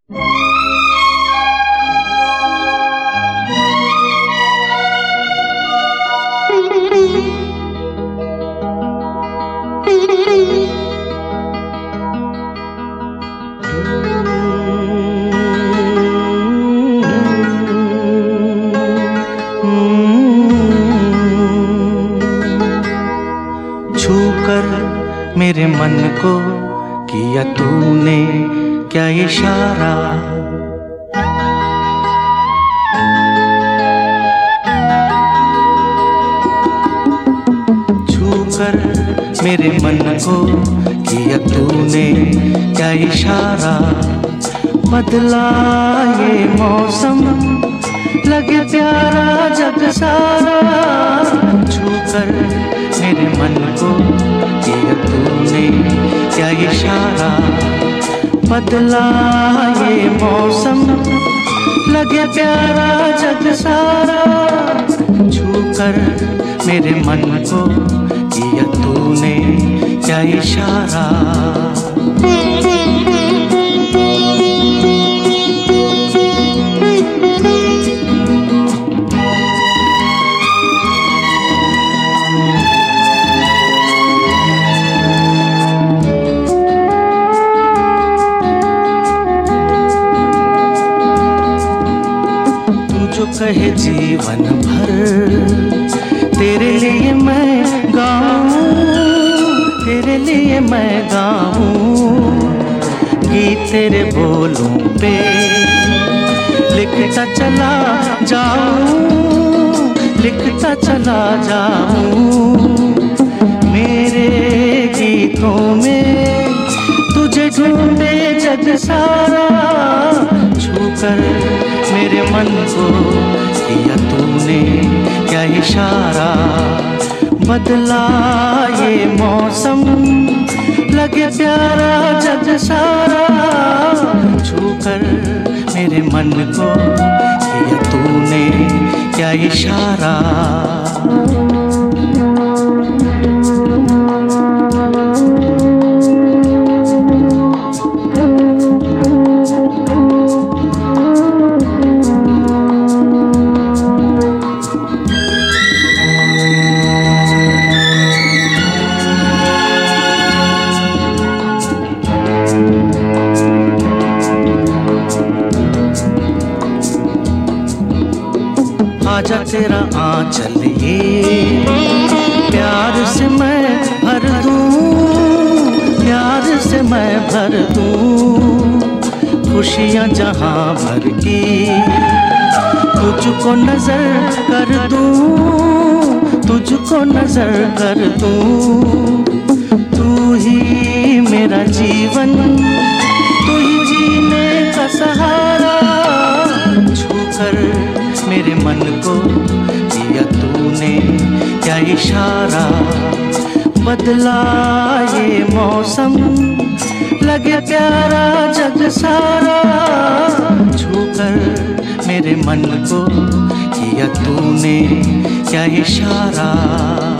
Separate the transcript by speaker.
Speaker 1: छूकर मेरे मन को किया तूने क्या इशारा, छूकर मेरे मन को किया तूने क्या इशारा। बदला ये मौसम लगे प्यारा जग सारा, छूकर मेरे मन को किया तूने क्या इशारा। बदला ये मौसम लगे प्यारा जग सारा, छूकर मेरे मन को किया तूने क्या इशारा। जो कहे जीवन भर तेरे लिए मैं गाऊं, तेरे लिए मैं गाऊं, गीत तेरे बोलों पे लिखता चला जाऊं, लिखता चला जाऊं। मेरे गीतों में तुझे ढूंढे जग सारा, छूकर मेरे मन को किया तूने क्या इशारा। बदला ये मौसम लगे प्यारा जग सारा, छूकर मेरे मन को किया तूने क्या इशारा। आजा तेरा आंचल ये प्यार से मैं भर दूं, प्यार से मैं भर दूं। खुशियाँ जहाँ भर की तुझको नजर कर दूं, तुझको नजर कर दूं। तू ही मेरा जीवन, तू ही जीने का सहारा, छूकर मेरे मन को किया तूने क्या इशारा। बदला ये मौसम लगे प्यारा जग सारा, छूकर मेरे मन को किया तूने क्या इशारा।